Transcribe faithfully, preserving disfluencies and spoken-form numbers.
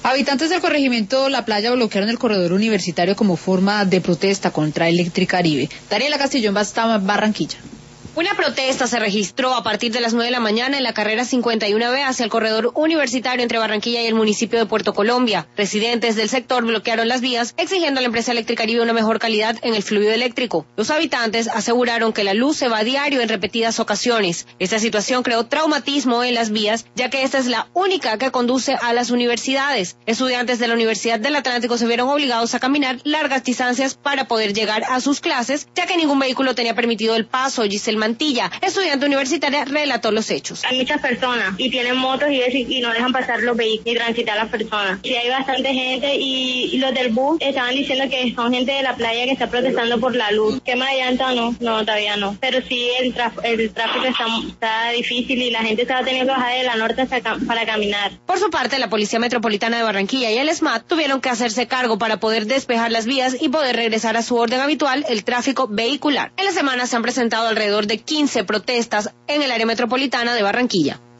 Habitantes del corregimiento La Playa bloquearon el corredor universitario como forma de protesta contra Electricaribe. Daniela Castillón, Basta, Barranquilla. Una protesta se registró a partir de las nueve de la mañana en la carrera cincuenta y uno B hacia el corredor universitario entre Barranquilla y el municipio de Puerto Colombia. Residentes del sector bloquearon las vías exigiendo a la empresa Electricaribe una mejor calidad en el fluido eléctrico. Los habitantes aseguraron que la luz se va a diario en repetidas ocasiones. Esta situación creó traumatismo en las vías, ya que esta es la única que conduce a las universidades. Estudiantes de la Universidad del Atlántico se vieron obligados a caminar largas distancias para poder llegar a sus clases, ya que ningún vehículo tenía permitido el paso. Giselle Mantilla, estudiante universitaria, relató los hechos. Hay muchas personas y tienen motos y, y no dejan pasar los vehículos y transitar a las personas. Sí, hay bastante gente y, y los del bus estaban diciendo que son gente de la playa que está protestando por la luz. ¿Quema de llanta no? No, todavía no. Pero sí, el, traf, el tráfico está, está difícil y la gente estaba teniendo que bajar de la norte hasta, para caminar. Por su parte, la Policía Metropolitana de Barranquilla y el S M A T tuvieron que hacerse cargo para poder despejar las vías y poder regresar a su orden habitual, el tráfico vehicular. En la semana se han presentado alrededor de quince protestas en el área metropolitana de Barranquilla.